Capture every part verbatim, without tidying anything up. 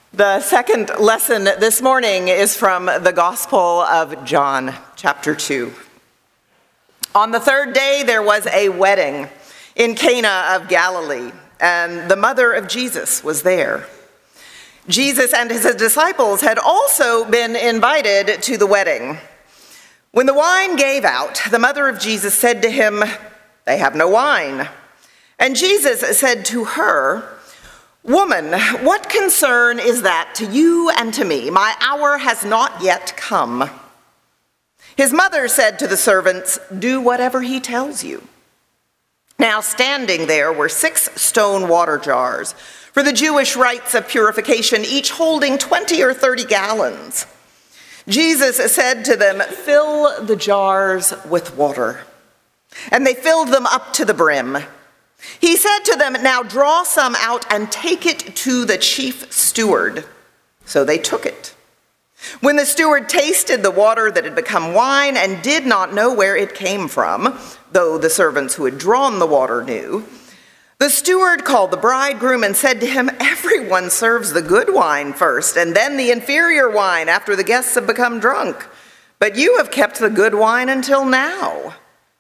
The second lesson this morning is from the Gospel of John, chapter two. On the third day, there was a wedding in Cana of Galilee, and the mother of Jesus was there. Jesus and his disciples had also been invited to the wedding. When the wine gave out, the mother of Jesus said to him, "They have no wine." And Jesus said to her, "Woman, what concern is that to you and to me? My hour has not yet come." His mother said to the servants, "Do whatever he tells you." Now standing there were six stone water jars for the Jewish rites of purification, each holding twenty or thirty gallons. Jesus said to them, "Fill the jars with water." And they filled them up to the brim. He said to them, "Now draw some out and take it to the chief steward." So they took it. When the steward tasted the water that had become wine and did not know where it came from, though the servants who had drawn the water knew, the steward called the bridegroom and said to him, "Everyone serves the good wine first, and then the inferior wine after the guests have become drunk. But you have kept the good wine until now."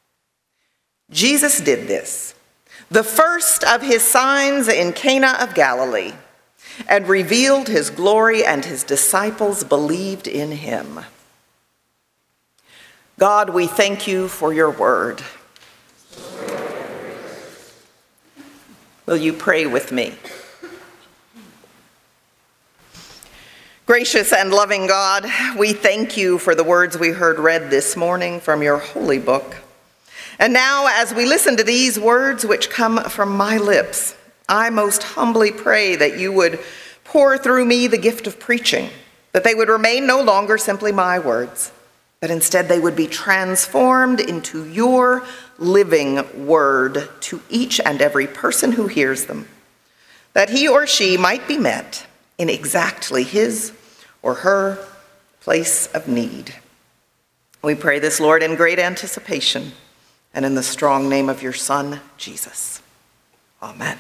Jesus did this, the first of his signs in Cana of Galilee, and revealed his glory, and his disciples believed in him. God, we thank you for your word. Will you pray with me? Gracious and loving God, we thank you for the words we heard read this morning from your holy book. And now, as we listen to these words which come from my lips, I most humbly pray that you would pour through me the gift of preaching, that they would remain no longer simply my words, but instead they would be transformed into your living word to each and every person who hears them, that he or she might be met in exactly his or her place of need. We pray this, Lord, in great anticipation, and in the strong name of your Son, Jesus. Amen.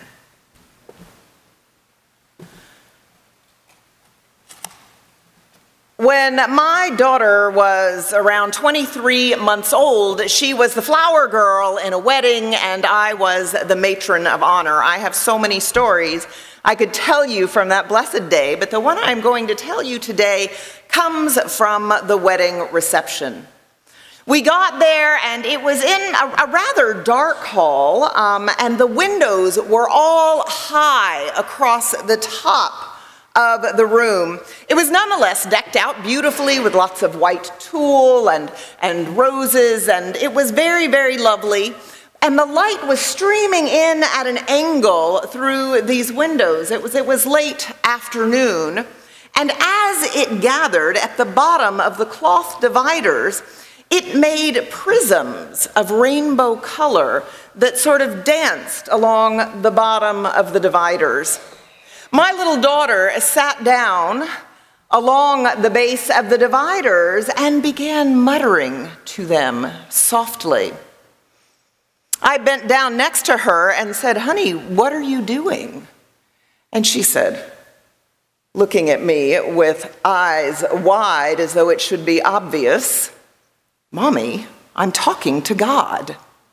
When my daughter was around twenty-three months old, she was the flower girl in a wedding, and I was the matron of honor. I have so many stories I could tell you from that blessed day, but the one I'm going to tell you today comes from the wedding reception. We got there, and it was in a, a rather dark hall, um, and the windows were all high across the top of the room. It was nonetheless decked out beautifully with lots of white tulle and, and roses, and it was very, very lovely. And the light was streaming in at an angle through these windows. It was, it was late afternoon, and as it gathered at the bottom of the cloth dividers, it made prisms of rainbow color that sort of danced along the bottom of the dividers. My little daughter sat down along the base of the dividers and began muttering to them softly. I bent down next to her and said, "Honey, what are you doing?" And she said, looking at me with eyes wide as though it should be obvious, "Mommy, I'm talking to God."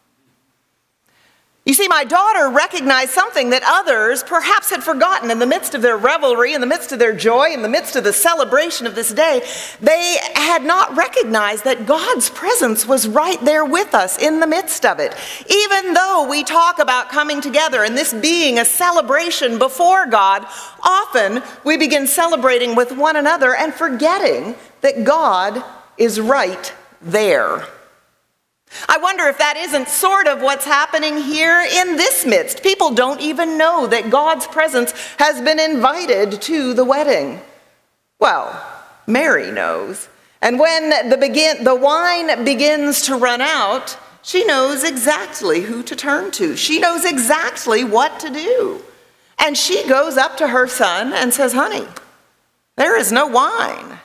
You see, my daughter recognized something that others perhaps had forgotten in the midst of their revelry, in the midst of their joy, in the midst of the celebration of this day. They had not recognized that God's presence was right there with us in the midst of it. Even though we talk about coming together and this being a celebration before God, often we begin celebrating with one another and forgetting that God is right there. I wonder if that isn't sort of what's happening here in this midst. People don't even know that God's presence has been invited to the wedding. Well, Mary knows. And when the, begin, the wine begins to run out, she knows exactly who to turn to. She knows exactly what to do. And she goes up to her son and says, "Honey, there is no wine."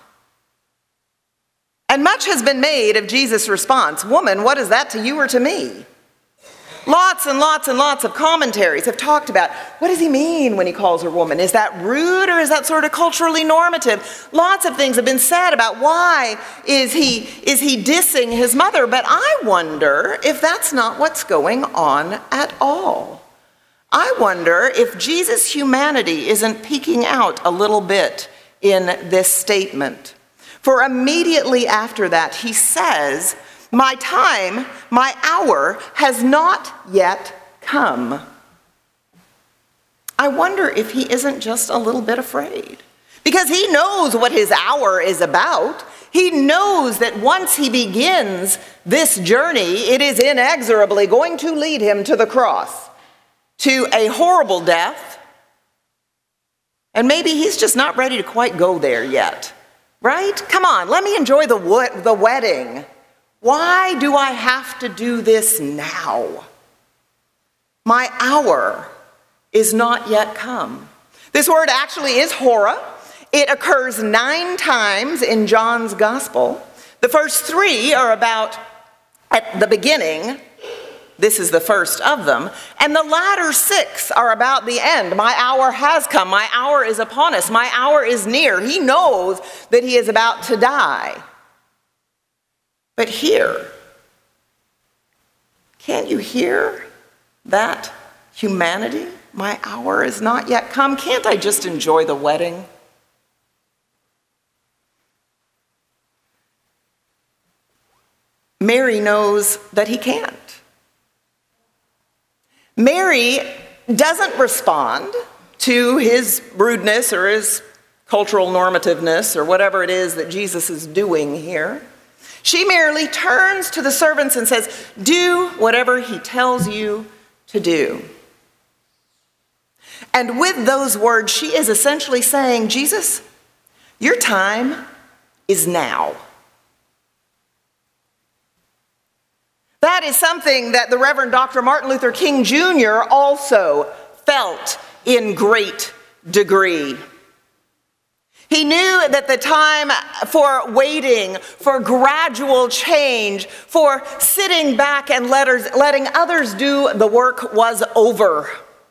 And much has been made of Jesus' response. "Woman, what is that to you or to me?" Lots and lots and lots of commentaries have talked about, what does he mean when he calls her woman? Is that rude or is that sort of culturally normative? Lots of things have been said about why is he, is he dissing his mother, but I wonder if that's not what's going on at all. I wonder if Jesus' humanity isn't peeking out a little bit in this statement. For immediately after that, he says, my time, my hour has not yet come. I wonder if he isn't just a little bit afraid, because he knows what his hour is about. He knows that once he begins this journey, it is inexorably going to lead him to the cross, to a horrible death. And maybe he's just not ready to quite go there yet, right? Come on, let me enjoy the, the wedding. Why do I have to do this now? My hour is not yet come. This word actually is hora. It occurs nine times in John's gospel. The first three are about at the beginning. This is the first of them. And the latter six are about the end. My hour has come. My hour is upon us. My hour is near. He knows that he is about to die. But here, can't you hear that humanity? My hour is not yet come. Can't I just enjoy the wedding? Mary knows that he can't. Mary doesn't respond to his rudeness or his cultural normativeness or whatever it is that Jesus is doing here. She merely turns to the servants and says, do whatever he tells you to do. And with those words, she is essentially saying, Jesus, your time is now. That is something that the Reverend Doctor Martin Luther King Junior also felt in great degree. He knew that the time for waiting, for gradual change, for sitting back and letting others do the work was over.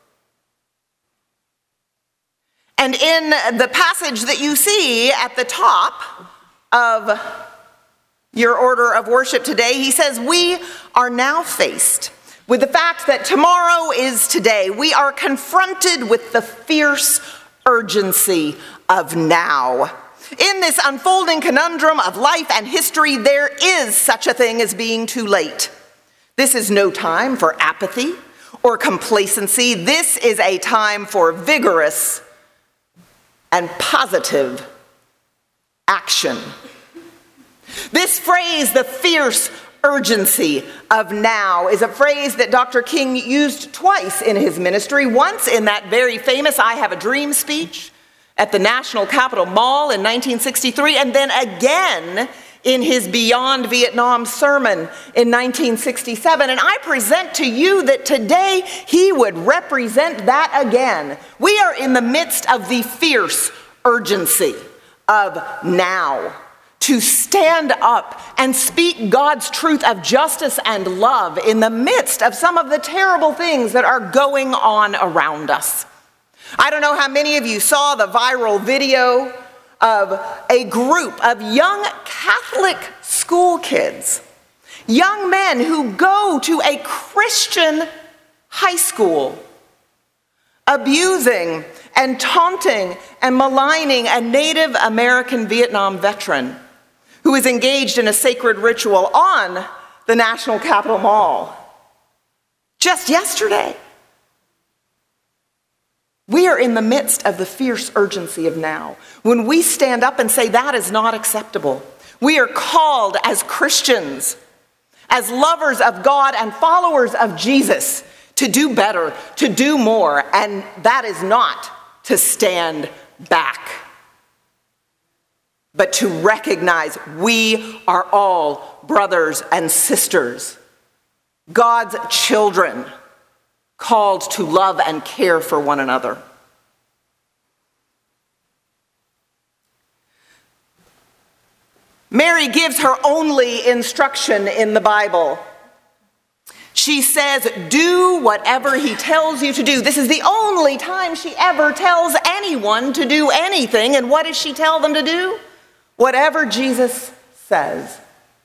And in the passage that you see at the top of your order of worship today, he says, we are now faced with the fact that tomorrow is today. We are confronted with the fierce urgency of now. In this unfolding conundrum of life and history, there is such a thing as being too late. This is no time for apathy or complacency. This is a time for vigorous and positive action. This phrase, the fierce urgency of now, is a phrase that Doctor King used twice in his ministry. Once in that very famous I Have a Dream speech at the National Capitol Mall in nineteen sixty-three, and then again in his Beyond Vietnam sermon in nineteen sixty-seven. And I present to you that today he would represent that again. We are in the midst of the fierce urgency of now, to stand up and speak God's truth of justice and love in the midst of some of the terrible things that are going on around us. I don't know how many of you saw the viral video of a group of young Catholic school kids, young men who go to a Christian high school, abusing and taunting and maligning a Native American Vietnam veteran who is engaged in a sacred ritual on the National Capitol Mall just yesterday. We are in the midst of the fierce urgency of now, when we stand up and say that is not acceptable. We are called as Christians, as lovers of God and followers of Jesus, to do better, to do more, and that is not to stand back, but to recognize we are all brothers and sisters, God's children, called to love and care for one another. Mary gives her only instruction in the Bible. She says, do whatever he tells you to do. This is the only time she ever tells anyone to do anything. And what does she tell them to do? Whatever Jesus says.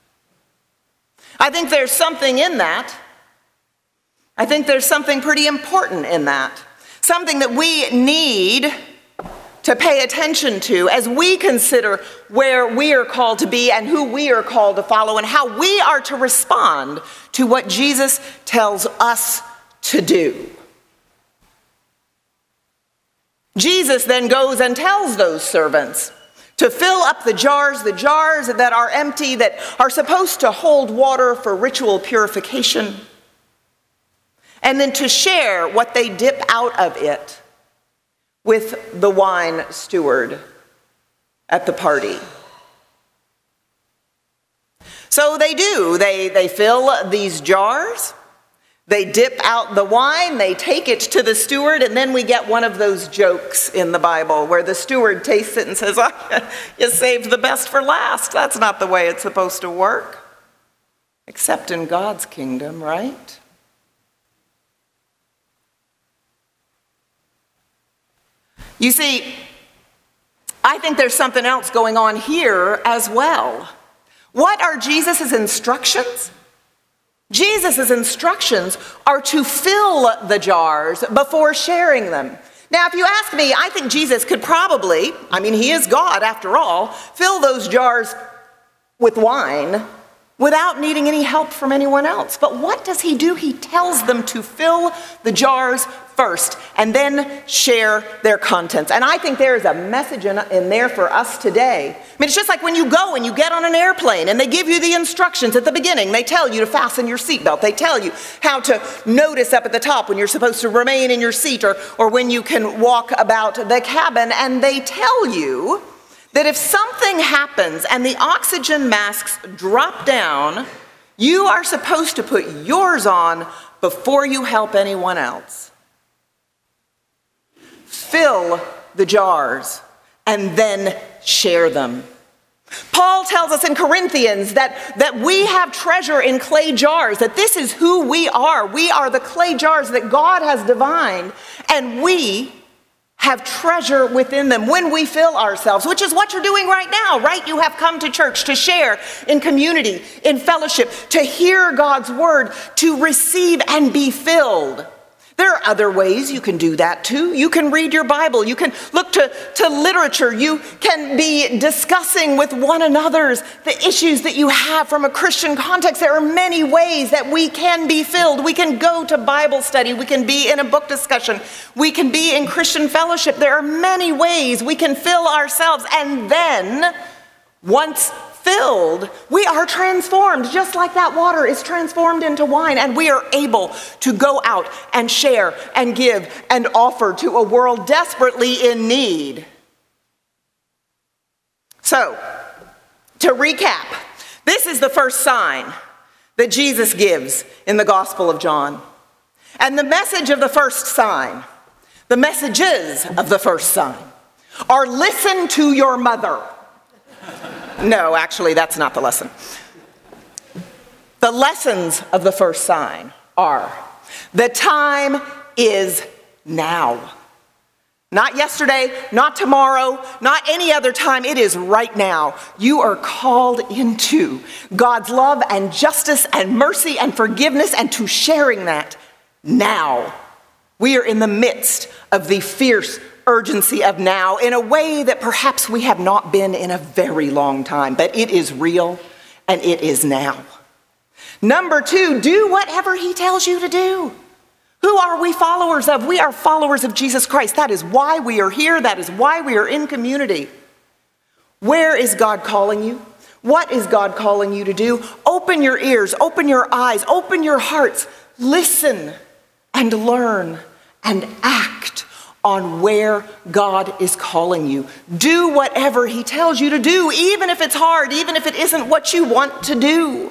I think there's something in that. I think there's something pretty important in that. Something that we need to pay attention to as we consider where we are called to be and who we are called to follow and how we are to respond to what Jesus tells us to do. Jesus then goes and tells those servants to fill up the jars, the jars that are empty, that are supposed to hold water for ritual purification, and then to share what they dip out of it with the wine steward at the party. So they do. They, they fill these jars, they dip out the wine, they take it to the steward, and then we get one of those jokes in the Bible where the steward tastes it and says, oh, you saved the best for last. That's not the way it's supposed to work. Except in God's kingdom, right? You see, I think there's something else going on here as well. What are Jesus' instructions? Jesus' instructions are to fill the jars before sharing them. Now, if you ask me, I think Jesus could probably, I mean, he is God after all, fill those jars with wine without needing any help from anyone else. But what does he do? He tells them to fill the jars first and then share their contents. And I think there is a message in, in there for us today. I mean, it's just like when you go and you get on an airplane and they give you the instructions at the beginning. They tell you to fasten your seatbelt. They tell you how to notice up at the top when you're supposed to remain in your seat or, or when you can walk about the cabin. And they tell you that if something happens and the oxygen masks drop down, you are supposed to put yours on before you help anyone else. Fill the jars and then share them. Paul tells us in Corinthians that, that we have treasure in clay jars, that this is who we are. We are the clay jars that God has divined, and we have treasure within them when we fill ourselves, which is what you're doing right now, right? You have come to church to share in community, in fellowship, to hear God's word, to receive and be filled. There are other ways you can do that too. You can read your Bible. You can look to, to literature. You can be discussing with one another the issues that you have from a Christian context. There are many ways that we can be filled. We can go to Bible study. We can be in a book discussion. We can be in Christian fellowship. There are many ways we can fill ourselves. And then, once filled, we are transformed, just like that water is transformed into wine, and we are able to go out and share and give and offer to a world desperately in need. So, to recap, this is the first sign that Jesus gives in the Gospel of John. And the message of the first sign, the messages of the first sign, are listen to your mother. No, actually, that's not the lesson. The lessons of the first sign are, the time is now. Not yesterday, not tomorrow, not any other time. It is right now. You are called into God's love and justice and mercy and forgiveness, and to sharing that now. We are in the midst of the fierce urgency of now in a way that perhaps we have not been in a very long time, but it is real and it is now. Number two, do whatever he tells you to do. Who are we followers of? We are followers of Jesus Christ. That is why we are here. That is why we are in community. Where is God calling you? What is God calling you to do? Open your ears, open your eyes, open your hearts. Listen and learn and act on where God is calling you. Do whatever he tells you to do, even if it's hard, even if it isn't what you want to do.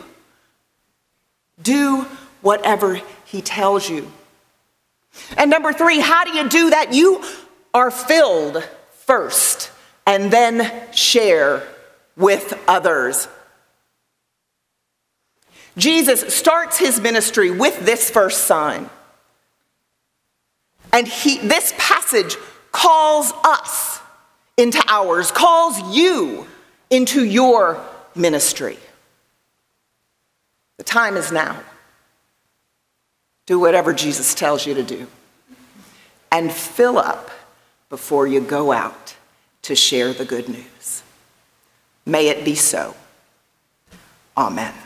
Do whatever he tells you. And number three, how do you do that? You are filled first and then share with others. Jesus starts his ministry with this first sign. And he, this passage calls us into ours, calls you into your ministry. The time is now. Do whatever Jesus tells you to do. And fill up before you go out to share the good news. May it be so. Amen.